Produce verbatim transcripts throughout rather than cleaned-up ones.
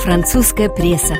Французская пресса.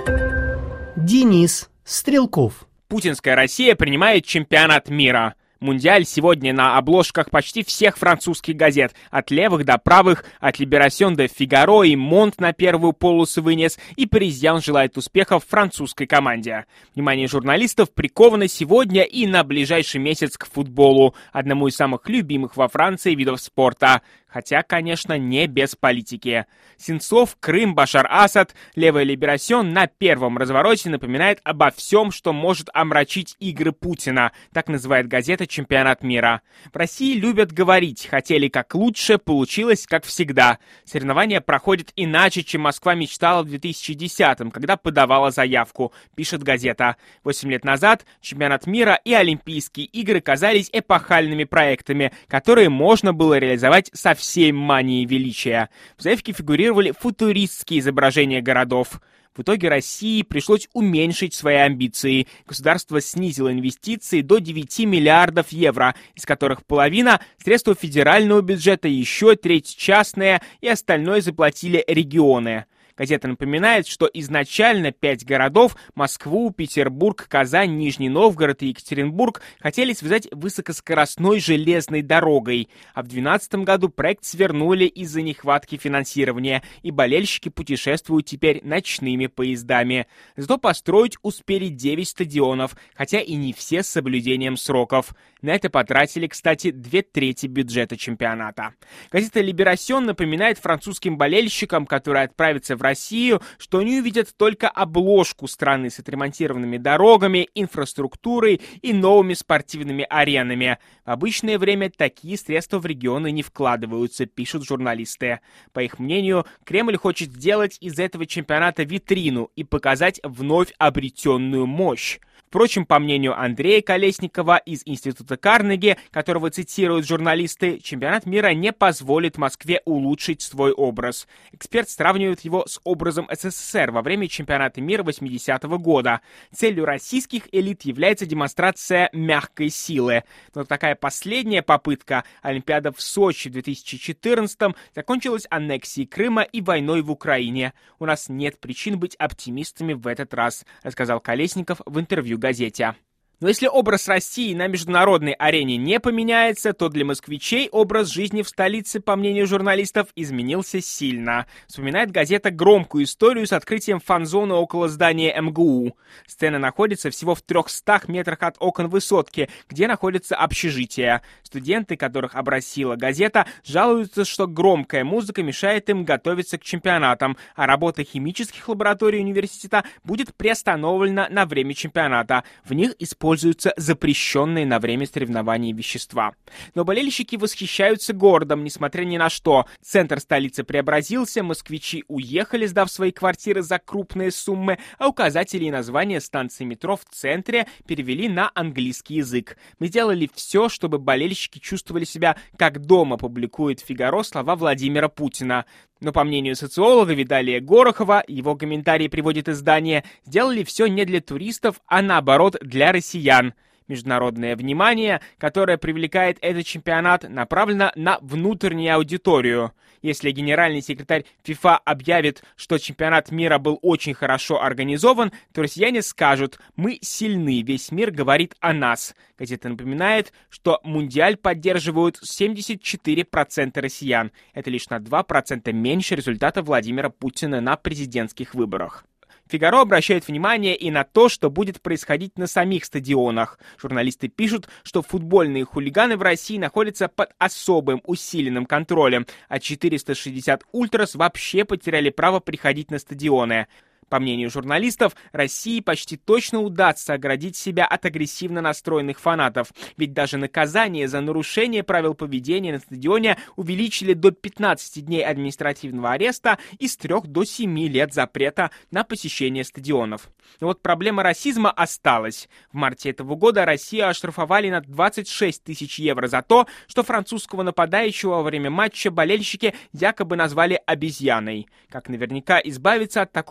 Денис Стрелков. Путинская Россия принимает чемпионат мира. Мундиаль сегодня на обложках почти всех французских газет, от левых до правых, от Либерасьон до Фигаро, и Монт на первую полосу вынес, и Паризьян желает успехов французской команде. Внимание журналистов приковано сегодня и на ближайший месяц к футболу, одному из самых любимых во Франции видов спорта. Хотя, конечно, не без политики. Сенцов, Крым, Башар Асад, левая Либерасьон на первом развороте напоминает обо всем, что может омрачить игры Путина, так называет газета «Чемпионат мира». В России любят говорить, хотели как лучше, получилось как всегда. Соревнования проходят иначе, чем Москва мечтала в две тысячи десятом, когда подавала заявку, пишет газета. Восемь лет назад Чемпионат мира и Олимпийские игры казались эпохальными проектами, которые можно было реализовать со всей манией величия. В заявке фигурировали футуристские изображения городов. В итоге России пришлось уменьшить свои амбиции. Государство снизило инвестиции до девяти миллиардов евро, из которых половина – средства федерального бюджета, еще треть – частные, и остальное заплатили регионы. Газета напоминает, что изначально пять городов – Москву, Петербург, Казань, Нижний Новгород и Екатеринбург – хотели связать высокоскоростной железной дорогой. А в две тысячи двенадцатом году проект свернули из-за нехватки финансирования, и болельщики путешествуют теперь ночными поездами. Зато построить успели девять стадионов, хотя и не все с соблюдением сроков. На это потратили, кстати, две трети бюджета чемпионата. Газета «Либерасьон» напоминает французским болельщикам, которые отправятся в Россию, что они увидят только обложку страны с отремонтированными дорогами, инфраструктурой и новыми спортивными аренами. В обычное время такие средства в регионы не вкладываются, пишут журналисты. По их мнению, Кремль хочет сделать из этого чемпионата витрину и показать вновь обретенную мощь. Впрочем, по мнению Андрея Колесникова из Института Карнеги, которого цитируют журналисты, чемпионат мира не позволит Москве улучшить свой образ. Эксперт сравнивает его с образом СССР во время чемпионата мира восьмидесятого года. Целью российских элит является демонстрация мягкой силы. Но такая последняя попытка, Олимпиада в Сочи в две тысячи четырнадцатом, закончилась аннексией Крыма и войной в Украине. У нас нет причин быть оптимистами в этот раз, рассказал Колесников в интервью газете. Но если образ России на международной арене не поменяется, то для москвичей образ жизни в столице, по мнению журналистов, изменился сильно. Вспоминает газета громкую историю с открытием фан-зоны около здания эм гэ у. Сцена находится всего в трехстах метрах от окон высотки, где находится общежитие. Студенты, которых опросила газета, жалуются, что громкая музыка мешает им готовиться к чемпионатам, а работа химических лабораторий университета будет приостановлена на время чемпионата. В них используются Используются запрещенные на время соревнований вещества. Но болельщики восхищаются городом, несмотря ни на что. Центр столицы преобразился, москвичи уехали, сдав свои квартиры за крупные суммы, а указатели и названия станций метро в центре перевели на английский язык. Мы сделали все, чтобы болельщики чувствовали себя как дома, публикует «Фигаро» слова Владимира Путина. Но, по мнению социолога Виталия Горохова, его комментарий приводит издание, сделали все не для туристов, а наоборот для россиян. Международное внимание, которое привлекает этот чемпионат, направлено на внутреннюю аудиторию. Если генеральный секретарь ФИФА объявит, что чемпионат мира был очень хорошо организован, то россияне скажут: «Мы сильны, весь мир говорит о нас». Газета напоминает, что Мундиаль поддерживают семьдесят четыре процента россиян. Это лишь на два процента меньше результата Владимира Путина на президентских выборах. «Фигаро» обращает внимание и на то, что будет происходить на самих стадионах. Журналисты пишут, что футбольные хулиганы в России находятся под особым усиленным контролем, а четыреста шестьдесят ультрас вообще потеряли право приходить на стадионы. По мнению журналистов, России почти точно удастся оградить себя от агрессивно настроенных фанатов, ведь даже наказание за нарушение правил поведения на стадионе увеличили до пятнадцати дней административного ареста и с трех до семи лет запрета на посещение стадионов. Но вот проблема расизма осталась. В марте этого года Россию оштрафовали на двадцать шесть тысяч евро за то, что французского нападающего во время матча болельщики якобы назвали обезьяной. Как наверняка избавиться от такого поведения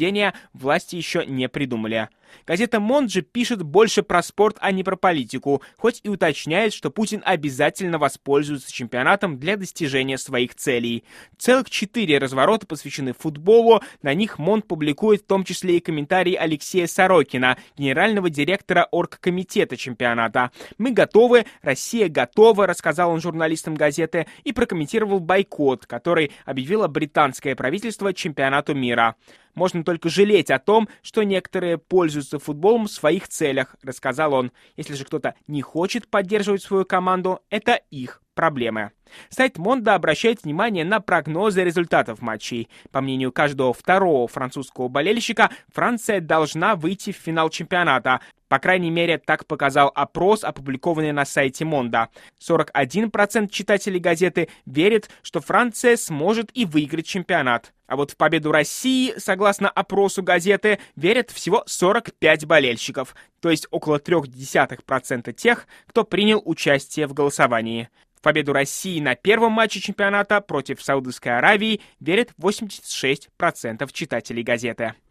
поведения власти еще не придумали. Газета «Монд» же пишет больше про спорт, а не про политику, хоть и уточняет, что Путин обязательно воспользуется чемпионатом для достижения своих целей. Целых четыре разворота посвящены футболу, на них «Монд» публикует в том числе и комментарии Алексея Сорокина, генерального директора оргкомитета чемпионата. «Мы готовы, Россия готова», рассказал он журналистам газеты, и прокомментировал бойкот, который объявило британское правительство чемпионату мира. «Можно только жалеть о том, что некоторые пользуются футболом в своих целях», — рассказал он. «Если же кто-то не хочет поддерживать свою команду, это их проблемы». Сайт Монда обращает внимание на прогнозы результатов матчей. По мнению каждого второго французского болельщика, Франция должна выйти в финал чемпионата. По крайней мере, так показал опрос, опубликованный на сайте Монда. сорок один процент читателей газеты верит, что Франция сможет и выиграть чемпионат. А вот в победу России, согласно опросу газеты, верят всего сорок пять болельщиков, то есть около трёх десятых процента тех, кто принял участие в голосовании. В победу России на первом матче чемпионата против Саудовской Аравии верят восемьдесят шесть процентов читателей газеты.